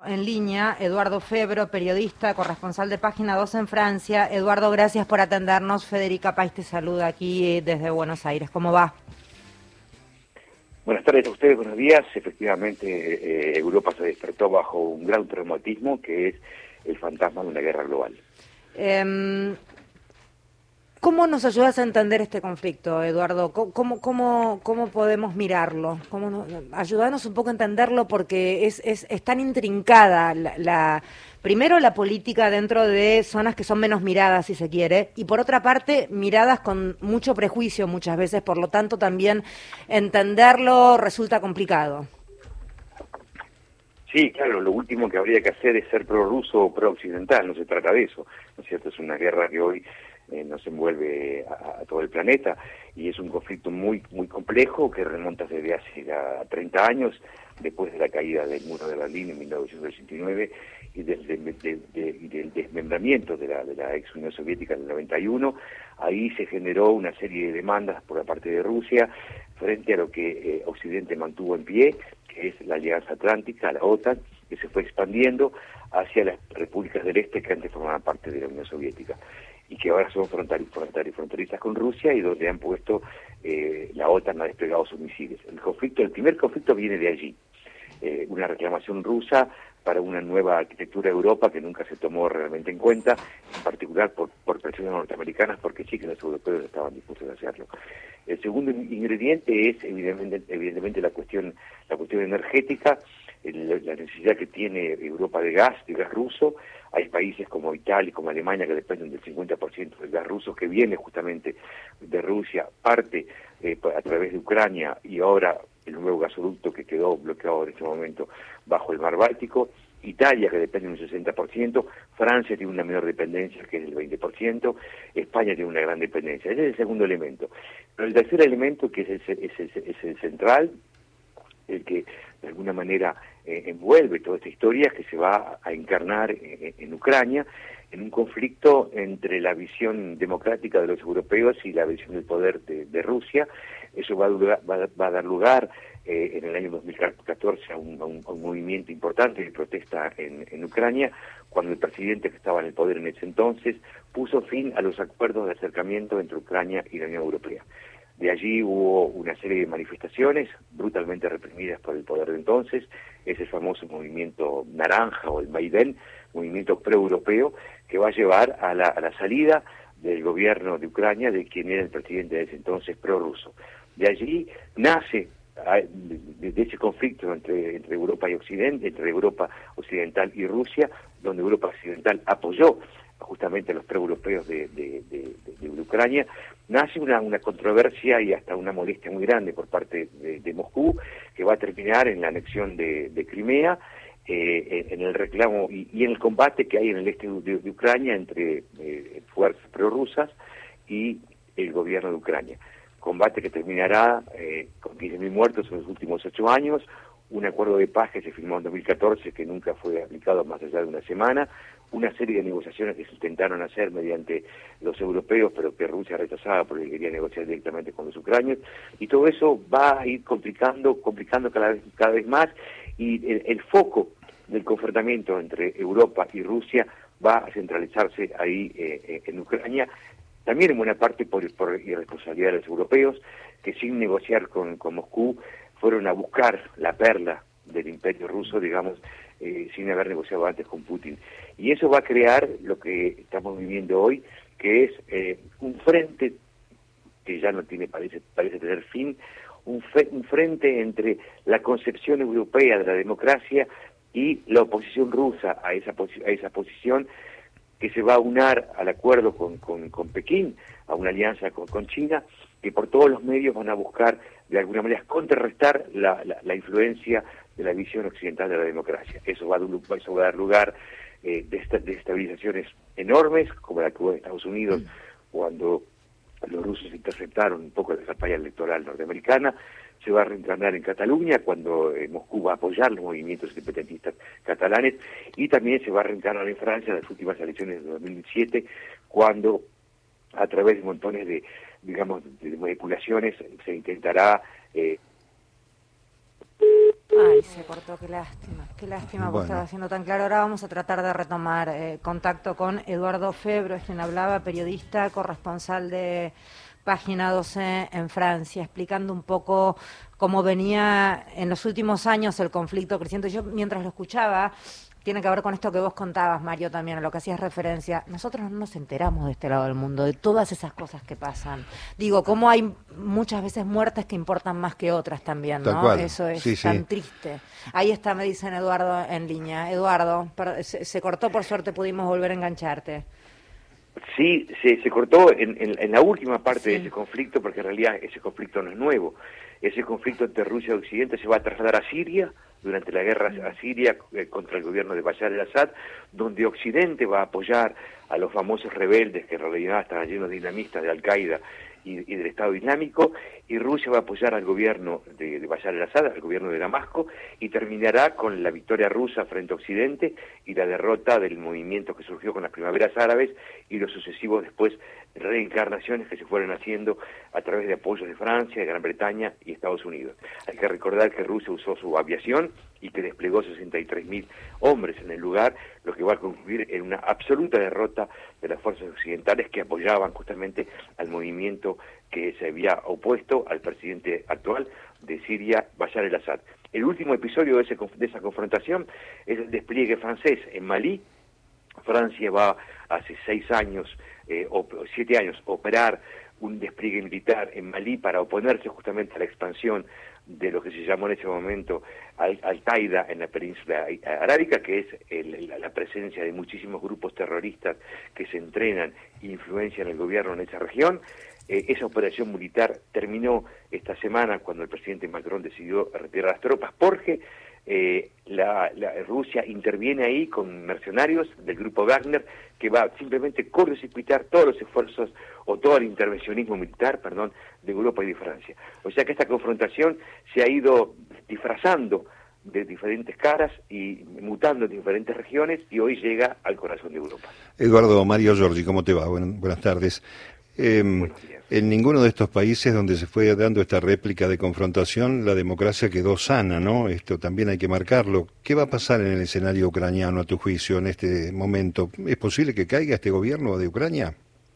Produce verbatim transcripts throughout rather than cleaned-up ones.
en línea Eduardo Febro, periodista, corresponsal de Página dos en Francia. Eduardo, gracias por atendernos. Federica País te saluda aquí desde Buenos Aires. ¿Cómo va? Buenas tardes a ustedes, buenos días. Efectivamente, eh, Europa se despertó bajo un gran traumatismo que es el fantasma de una guerra global. Eh, ¿Cómo nos ayudas a entender este conflicto, Eduardo? ¿Cómo, cómo, cómo podemos mirarlo? ¿Cómo no, ayúdanos un poco a entenderlo porque es, es, es tan intrincada la, la, primero la política dentro de zonas que son menos miradas, si se quiere, y por otra parte, miradas con mucho prejuicio muchas veces, por lo tanto también entenderlo resulta complicado. Sí, claro, lo último que habría que hacer es ser prorruso o pro-occidental, no se trata de eso, ¿no es cierto? Es una guerra que hoy eh, nos envuelve a, a todo el planeta y es un conflicto muy muy complejo que remonta desde hace ya treinta años, después de la caída del muro de Berlín en mil novecientos ochenta y nueve y del, de, de, de, del desmembramiento de la, de la ex Unión Soviética en el noventa y uno. Ahí se generó una serie de demandas por la parte de Rusia frente a lo que eh, Occidente mantuvo en pie, que es la Alianza Atlántica, la OTAN, que se fue expandiendo hacia las repúblicas del este que antes formaban parte de la Unión Soviética y que ahora son fronterizas con Rusia y donde han puesto, eh, la OTAN ha desplegado sus misiles. El conflicto, el primer conflicto viene de allí, eh, una reclamación rusa para una nueva arquitectura de Europa que nunca se tomó realmente en cuenta, en particular por, por presiones norteamericanas, porque sí que los europeos estaban dispuestos a hacerlo. El segundo ingrediente es evidentemente, evidentemente la cuestión, la cuestión energética, el, la necesidad que tiene Europa de gas, de gas ruso. Hay países como Italia y como Alemania que dependen del cincuenta por ciento del gas ruso que viene justamente de Rusia, parte eh, a través de Ucrania y ahora el nuevo gasoducto que quedó bloqueado en este momento bajo el mar Báltico. Italia, que depende de un sesenta por ciento, Francia tiene una menor dependencia, que es del veinte por ciento, España tiene una gran dependencia. Ese es el segundo elemento. Pero el tercer elemento, que es el, es el, es el central, el que de alguna manera eh, envuelve toda esta historia, que se va a encarnar en, en Ucrania, en un conflicto entre la visión democrática de los europeos y la visión del poder de, de Rusia. Eso va a, lugar, va, va a dar lugar eh, en el año dos mil catorce a un, a, un, a un movimiento importante de protesta en, en Ucrania, cuando el presidente que estaba en el poder en ese entonces puso fin a los acuerdos de acercamiento entre Ucrania y la Unión Europea. De allí hubo una serie de manifestaciones brutalmente reprimidas por el poder de entonces, ese famoso movimiento naranja o el Maidán, movimiento pro-europeo, que va a llevar a la, a la salida del gobierno de Ucrania, de quien era el presidente de ese entonces prorruso. De allí nace, de, de ese conflicto entre, entre Europa y Occidente, entre Europa Occidental y Rusia, donde Europa Occidental apoyó justamente a los pro-europeos de, de, de, de, de Ucrania, nace una, una controversia y hasta una molestia muy grande por parte de, de Moscú, que va a terminar en la anexión de, de Crimea, eh, en el reclamo y, y en el combate que hay en el este de, de Ucrania entre eh, fuerzas prorrusas y el gobierno de Ucrania. Combate que terminará eh, con quince mil muertos en los últimos ocho años, un acuerdo de paz que se firmó en dos mil catorce que nunca fue aplicado más allá de una semana, una serie de negociaciones que se intentaron hacer mediante los europeos, pero que Rusia rechazaba porque quería negociar directamente con los ucranianos, y todo eso va a ir complicando, complicando cada vez, cada vez más, y el, el foco del confrontamiento entre Europa y Rusia va a centralizarse ahí eh, en Ucrania, también en buena parte por, por irresponsabilidad de los europeos, que sin negociar con, con Moscú fueron a buscar la perla del imperio ruso, digamos, eh, sin haber negociado antes con Putin. Y eso va a crear lo que estamos viviendo hoy, que es eh, un frente que ya no tiene, parece, parece tener fin, un, fe, un frente entre la concepción europea de la democracia y la oposición rusa a esa, a esa posición, que se va a unar al acuerdo con, con, con Pekín, a una alianza con, con China, que por todos los medios van a buscar de alguna manera contrarrestar la, la, la influencia de la visión occidental de la democracia. Eso va a, eso va a dar lugar eh, de, esta, de estabilizaciones enormes, como la que hubo en Estados Unidos cuando los rusos interceptaron un poco la campaña electoral norteamericana. Se va a reencarnar en Cataluña cuando eh, Moscú va a apoyar los movimientos independentistas catalanes, y también se va a reencarnar en Francia en las últimas elecciones de dos mil siete, cuando a través de montones de, digamos, de manipulaciones se intentará eh, Ay, se cortó, qué lástima, qué lástima, Bueno. vos estaba haciendo tan claro. Ahora vamos a tratar de retomar eh, contacto con Eduardo Febro, es quien hablaba, periodista, corresponsal de Página doce en Francia, explicando un poco cómo venía en los últimos años el conflicto creciente. Yo, mientras lo escuchaba, tiene que ver con esto que vos contabas, Mario, también, a lo que hacías referencia. Nosotros no nos enteramos de este lado del mundo, de todas esas cosas que pasan. Digo, cómo hay muchas veces muertes que importan más que otras también, Tal ¿no? cual. Eso es Sí, sí. tan triste. Ahí está, me dicen Eduardo en línea. Eduardo, per- se, se cortó, por suerte pudimos volver a engancharte. Sí, se, se cortó en, en, en la última parte Sí. de ese conflicto, porque en realidad ese conflicto no es nuevo. Ese conflicto entre Rusia y Occidente se va a trasladar a Siria, durante la guerra a Siria eh, contra el gobierno de Bashar al-Assad, donde Occidente va a apoyar a los famosos rebeldes que en realidad estaban llenos de dinamistas de Al-Qaeda y, y del Estado Islámico, y Rusia va a apoyar al gobierno de, de Bashar al-Assad, al gobierno de Damasco, y terminará con la victoria rusa frente a Occidente y la derrota del movimiento que surgió con las primaveras árabes y los sucesivos después reencarnaciones que se fueron haciendo a través de apoyos de Francia, de Gran Bretaña y Estados Unidos. Hay que recordar que Rusia usó su aviación y que desplegó sesenta y tres mil hombres en el lugar, lo que va a concluir en una absoluta derrota de las fuerzas occidentales que apoyaban justamente al movimiento que se había opuesto al presidente actual de Siria, Bashar al-Assad. El último episodio de, ese, de esa confrontación es el despliegue francés en Malí. Francia va hace seis años, eh, o siete años, operar un despliegue militar en Malí para oponerse justamente a la expansión de lo que se llamó en ese momento Al- Al-Qaeda en la península arábica, que es el, la, la presencia de muchísimos grupos terroristas que se entrenan e influencian el gobierno en esa región. Eh, esa operación militar terminó esta semana cuando el presidente Macron decidió retirar las tropas, porque eh, la, la Rusia interviene ahí con mercenarios del grupo Wagner, que va simplemente a correcipitar todos los esfuerzos o todo el intervencionismo militar, perdón, de Europa y de Francia. O sea que esta confrontación se ha ido disfrazando de diferentes caras y mutando en diferentes regiones, y hoy llega al corazón de Europa. Eduardo, Mario Giorgi, ¿cómo te va? Buen- buenas tardes. Eh, Buenos días. en ninguno de estos países donde se fue dando esta réplica de confrontación, la democracia quedó sana, ¿no? Esto también hay que marcarlo. ¿Qué va a pasar en el escenario ucraniano, a tu juicio, en este momento? ¿Es posible que caiga este gobierno de Ucrania?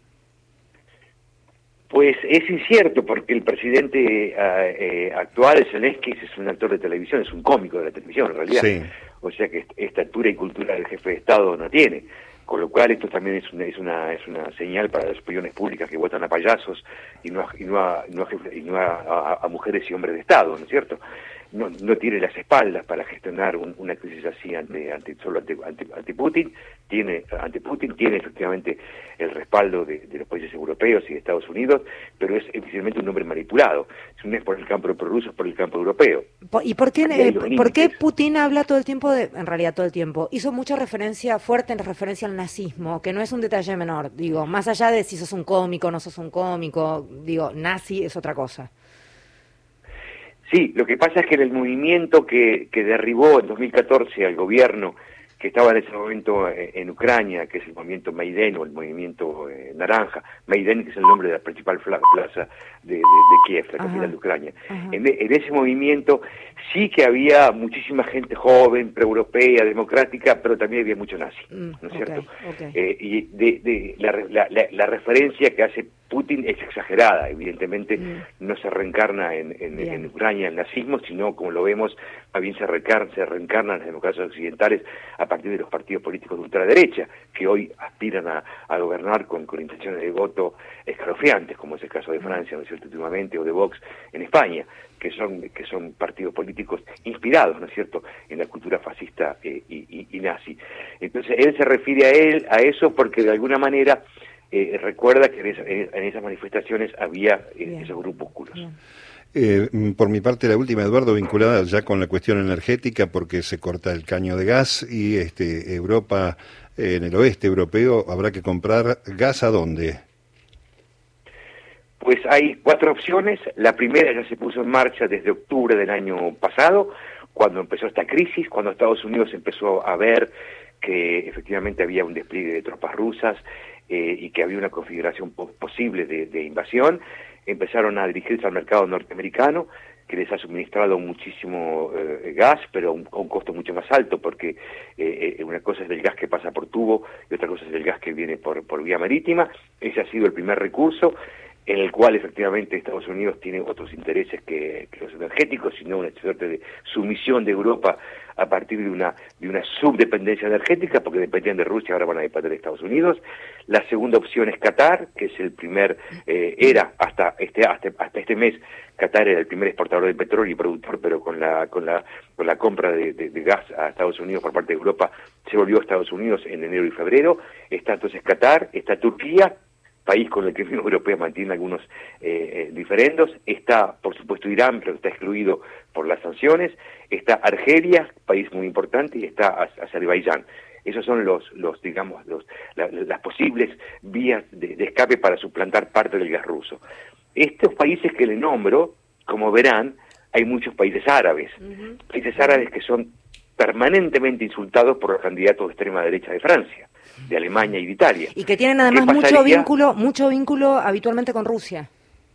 Pues es incierto, porque el presidente eh, eh, actual, Zelensky, es un actor de televisión, es un cómico de la televisión en realidad. Sí. O sea que estatura y cultura del jefe de Estado no tiene. Con lo cual esto también es una, es una, es una señal para las opiniones públicas que votan a payasos y no a, y no a, no a, jefe- y no a, a- a mujeres y hombres de Estado, ¿no es cierto? No, no tiene las espaldas para gestionar un- una crisis así ante, ante solo ante, ante, ante Putin. Tiene ante Putin tiene efectivamente el respaldo de, de los países europeos y de Estados Unidos, pero es evidentemente un hombre manipulado. Si no es por el campo prorruso, es por el campo europeo. Po- ¿Y por qué, Y hay eh, los por qué límites. Putin habla todo el tiempo, de, en realidad todo el tiempo, hizo mucha referencia, fuerte en referencia al nazismo, que no es un detalle menor, digo, más allá de si sos un cómico o no sos un cómico, digo, nazi es otra cosa. Sí, lo que pasa es que en el movimiento que, que derribó en dos mil catorce al gobierno que estaba en ese momento eh, en Ucrania, que es el movimiento Maidén o el movimiento eh, naranja, Maidén, que es el nombre de la principal fla- plaza de, de, de Kiev, la Ajá. capital de Ucrania. Ajá. En, e- en ese movimiento sí que había muchísima gente joven, proeuropea, democrática, pero también había mucho nazi, Mm, ¿no es ok, cierto? ok. Eh, y de, de la, re- la, la, la referencia que hace Putin es exagerada, evidentemente Mm. no se reencarna en, en, Bien. en Ucrania el nazismo, sino, como lo vemos, más bien se, reencar- se reencarnan las democracias occidentales a partir de los partidos políticos de ultraderecha, que hoy aspiran a, a gobernar con, con intenciones de voto escalofriantes, como es el caso de Francia, ¿no es cierto?, últimamente, o de Vox en España, que son, que son partidos políticos inspirados, ¿no es cierto?, en la cultura fascista eh, y, y, y nazi. Entonces, él se refiere a él a eso porque de alguna manera eh, recuerda que en, esa- en esas manifestaciones había eh, Bien. esos grupúsculos. Bien. Eh, por mi parte, la última, Eduardo, vinculada ya con la cuestión energética, porque se corta el caño de gas y este, Europa, eh, en el oeste europeo, habrá que comprar gas ¿a dónde? Pues hay cuatro opciones. La primera ya se puso en marcha desde octubre del año pasado, cuando empezó esta crisis, cuando Estados Unidos empezó a ver que efectivamente había un despliegue de tropas rusas eh, y que había una configuración po- posible de, de invasión. Empezaron a dirigirse al mercado norteamericano, que les ha suministrado muchísimo eh, gas, pero a un, a un costo mucho más alto, porque eh, una cosa es el gas que pasa por tubo y otra cosa es el gas que viene por, por vía marítima. Ese ha sido el primer recurso, en el cual efectivamente Estados Unidos tiene otros intereses que, que los energéticos, sino una suerte de sumisión de Europa a partir de una de una subdependencia energética, porque dependían de Rusia, ahora van a depender de Estados Unidos. La segunda opción es Qatar, que es el primer, eh, era hasta este hasta, hasta este mes, Qatar era el primer exportador de petróleo y productor, pero con la con la con la compra de, de, de gas a Estados Unidos por parte de Europa, se volvió a Estados Unidos en enero y febrero. Está entonces Qatar, está Turquía, país con el que la Unión Europea mantiene algunos eh, diferendos. Está, por supuesto, Irán, pero está excluido por las sanciones. Está Argelia, país muy importante, y está Azerbaiyán. Esos son los, los digamos, los, la, las posibles vías de, de escape para suplantar parte del gas ruso. Estos países que le nombro, como verán, hay muchos países árabes, uh-huh. países árabes que son permanentemente insultados por los candidatos de extrema derecha de Francia, de Alemania y de Italia. Y que tienen además mucho vínculo, mucho vínculo habitualmente con Rusia,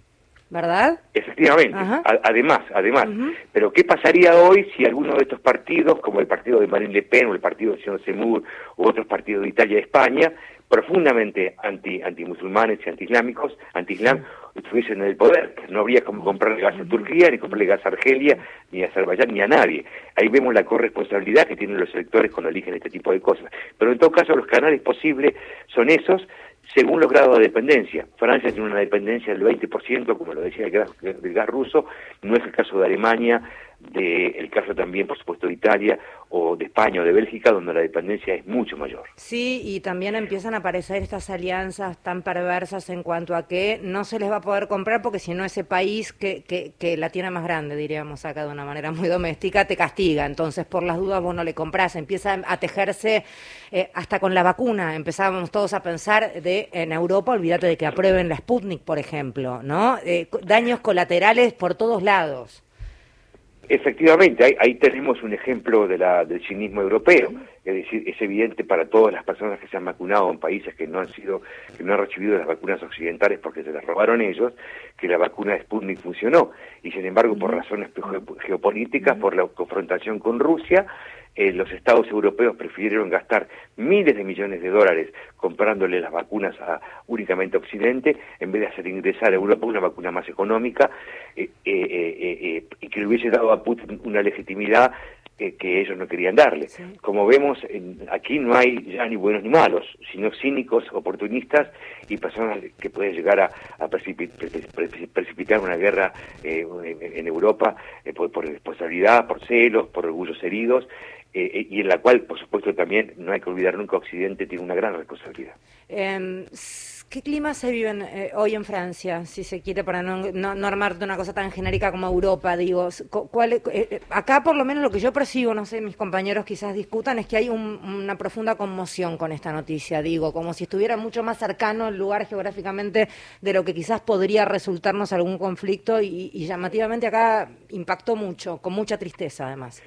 ¿verdad? Efectivamente, a, además, además. Uh-huh. Pero ¿qué pasaría hoy si alguno de estos partidos, como el partido de Marine Le Pen o el partido del señor Zemmour u otros partidos de Italia y España, profundamente anti antimusulmanes y antiislámicos, antiislam, estuviesen en el poder? No habría como comprarle gas a Turquía, ni comprarle gas a Argelia, ni a Azerbaiyán, ni a nadie. Ahí vemos la corresponsabilidad que tienen los electores cuando eligen este tipo de cosas. Pero en todo caso, los canales posibles son esos, según los grados de dependencia. Francia tiene una dependencia del veinte por ciento, como lo decía el gas, del gas ruso. No es el caso de Alemania, de, el caso también, por supuesto, de Italia, o de España o de Bélgica, donde la dependencia es mucho mayor. Sí, y también empiezan a aparecer estas alianzas tan perversas en cuanto a que no se les va a poder comprar, porque si no ese país que, que, que la tiene más grande, diríamos acá de una manera muy doméstica, te castiga. Entonces, por las dudas, vos no le comprás. Empieza a tejerse eh, hasta con la vacuna. Empezábamos todos a pensar de en Europa, olvídate de que aprueben la Sputnik, por ejemplo, ¿no? Eh, daños colaterales por todos lados. Efectivamente, ahí, ahí tenemos un ejemplo de la, del cinismo europeo. Es decir, es evidente para todas las personas que se han vacunado en países que no han sido, que no han recibido las vacunas occidentales porque se las robaron ellos, que la vacuna de Sputnik funcionó. Y sin embargo, por razones geopolíticas, por la confrontación con Rusia, eh, los estados europeos prefirieron gastar miles de millones de dólares comprándole las vacunas a, únicamente a Occidente, en vez de hacer ingresar a Europa una vacuna más económica eh, eh, eh, eh, y que le hubiese dado a Putin una legitimidad que, que ellos no querían darle. Sí. Como vemos, en, aquí no hay ya ni buenos ni malos, sino cínicos, oportunistas y personas que pueden llegar a, a precipit, precipitar una guerra eh, en, en Europa eh, por, por responsabilidad, por celos, por orgullos heridos, eh, y en la cual, por supuesto, también no hay que olvidar nunca, Occidente tiene una gran responsabilidad. Eh, ¿Qué clima se vive eh, hoy en Francia, si se quiere, para no, no, no armar de una cosa tan genérica como Europa, digo? ¿Cuál, eh, acá, por lo menos, lo que yo percibo, no sé, mis compañeros quizás discutan, es que hay un, una profunda conmoción con esta noticia, digo, como si estuviera mucho más cercano el lugar geográficamente de lo que quizás podría resultarnos algún conflicto, y, y llamativamente acá impactó mucho, con mucha tristeza, además.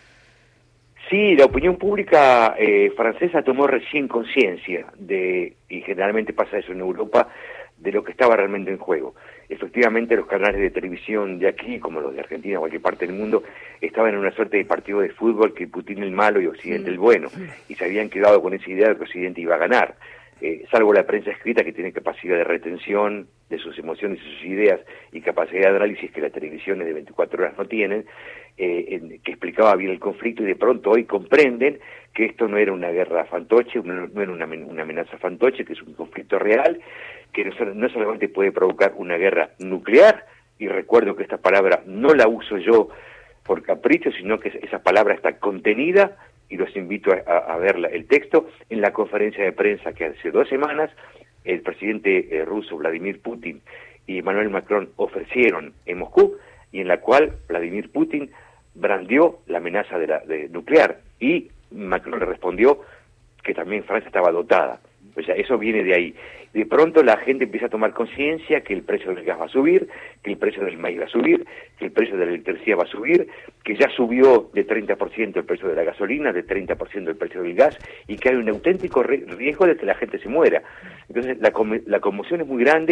Sí, la opinión pública eh, francesa tomó recién conciencia de, y generalmente pasa eso en Europa, de lo que estaba realmente en juego. Efectivamente, los canales de televisión de aquí, como los de Argentina o cualquier parte del mundo, estaban en una suerte de partido de fútbol, que Putin el malo y Occidente sí. el bueno, y se habían quedado con esa idea de que Occidente iba a ganar. Eh, salvo la prensa escrita, que tiene capacidad de retención de sus emociones y sus ideas y capacidad de análisis que las televisiones de veinticuatro horas no tienen, eh, en, que explicaba bien el conflicto, y de pronto hoy comprenden que esto no era una guerra fantoche, no, no era una, una amenaza fantoche, que es un conflicto real, que no, no solamente puede provocar una guerra nuclear, y recuerdo que esta palabra no la uso yo por capricho, sino que esa palabra está contenida, y los invito a, a, a ver la, el texto, en la conferencia de prensa que hace dos semanas el presidente eh, ruso Vladimir Putin y Emmanuel Macron ofrecieron en Moscú, y en la cual Vladimir Putin brandió la amenaza de la de nuclear, y Macron le respondió que también Francia estaba dotada. O sea, eso viene de ahí. De pronto la gente empieza a tomar conciencia que el precio del gas va a subir, que el precio del maíz va a subir, que el precio de la electricidad va a subir, que ya subió de treinta por ciento el precio de la gasolina, de treinta por ciento el precio del gas, y que hay un auténtico riesgo de que la gente se muera. Entonces la, la conmoción es muy grande,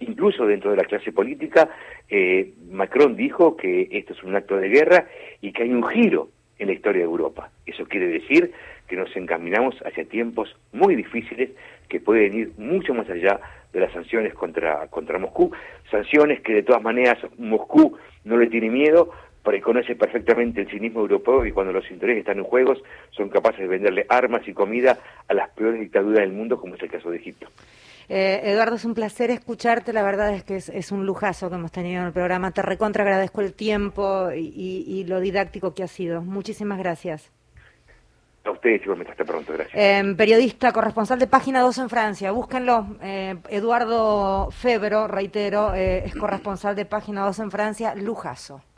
incluso dentro de la clase política, eh, Macron dijo que esto es un acto de guerra y que hay un giro en la historia de Europa. Eso quiere decir que nos encaminamos hacia tiempos muy difíciles que pueden ir mucho más allá de las sanciones contra, contra Moscú, sanciones que de todas maneras Moscú no le tiene miedo, porque conoce perfectamente el cinismo europeo y cuando los intereses están en juegos son capaces de venderle armas y comida a las peores dictaduras del mundo, como es el caso de Egipto. Eh, Eduardo, es un placer escucharte, la verdad es que es, es un lujazo que hemos tenido en el programa, te recontra agradezco el tiempo y, y, y lo didáctico que ha sido. Muchísimas gracias. A ustedes, igualmente, hasta pronto, gracias. Eh, periodista, corresponsal de Página dos en Francia, búsquenlo. Eh, Eduardo Febro, reitero, eh, es corresponsal de Página dos en Francia, lujazo.